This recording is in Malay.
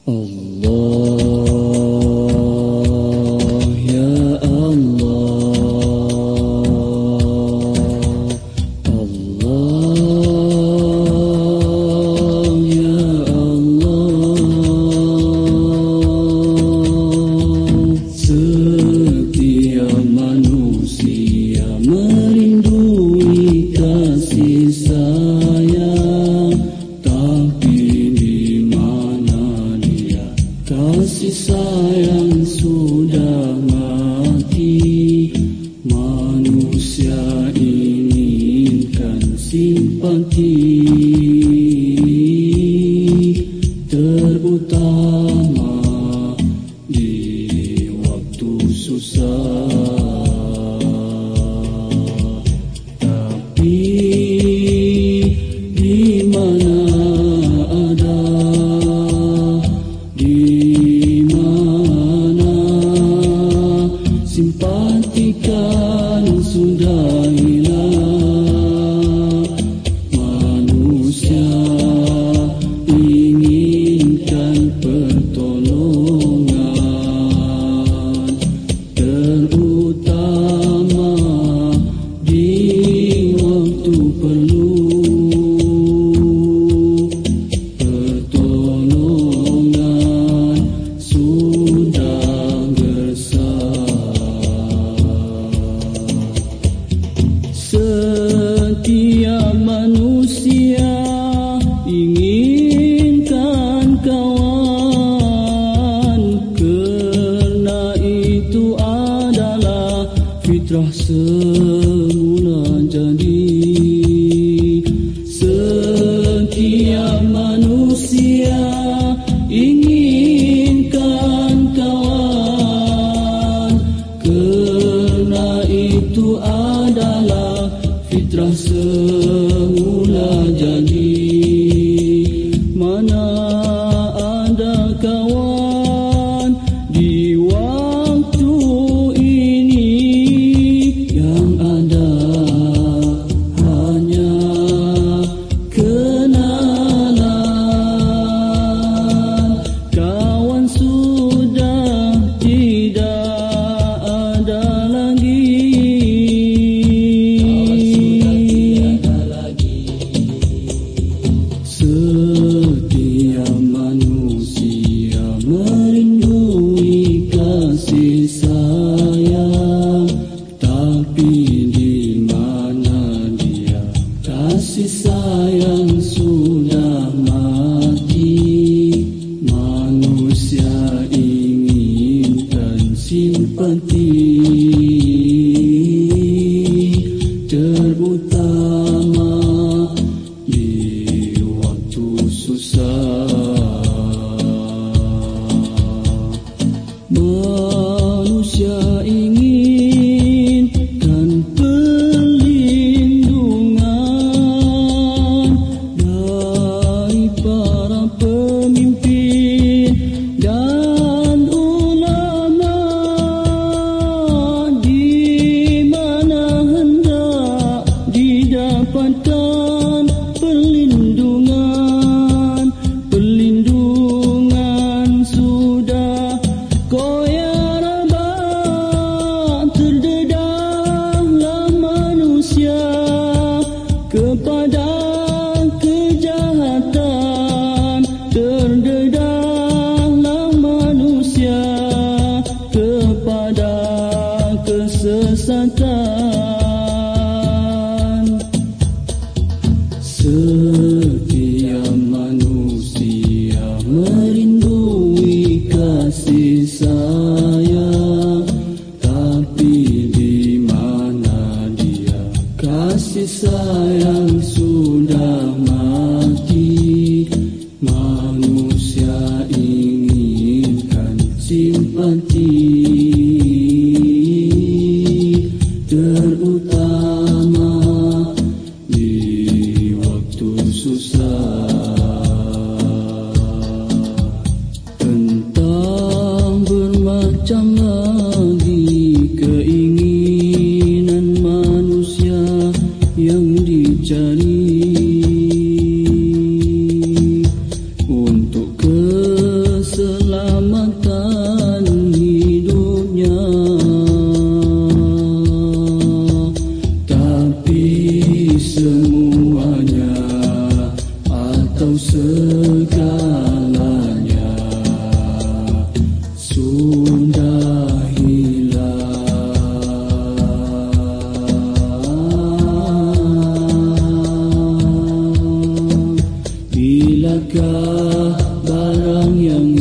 Allah, ya Allah, Allah, ya Allah. Setiap manusia merindui kasih sayang, tapi di mana dia? Kasih sayang sudah mati. Manusia inginkan simpati, terutama di waktu susah. Tapi di mana ada, di mana simpatikan sudah hilang. Manusia inginkan pertolongan, terutama di waktu perlu. Pertolongan sudah gersang. Setiap manusia inginkan kawan, kerana itu adalah fitrah semula jadi. Setiap manusia inginkan kawan, kerana itu adalah fitrah semula jadi. Mana ada kawan di waktu ini, yang ada hanya kenalan. Kawan sudah tidak ada lagi. Setiap manusia merindui kasih sayang, tapi di mana dia? Kasih sayang sudah mati. Manusia inginkan simpati, terutama di waktu susah. Manusia inginkan perlindungan dari para pemimpin dan ulama, di mana hendak didapatkan perlindungan Kau segalanya sudah hilang. Bilakah barang yang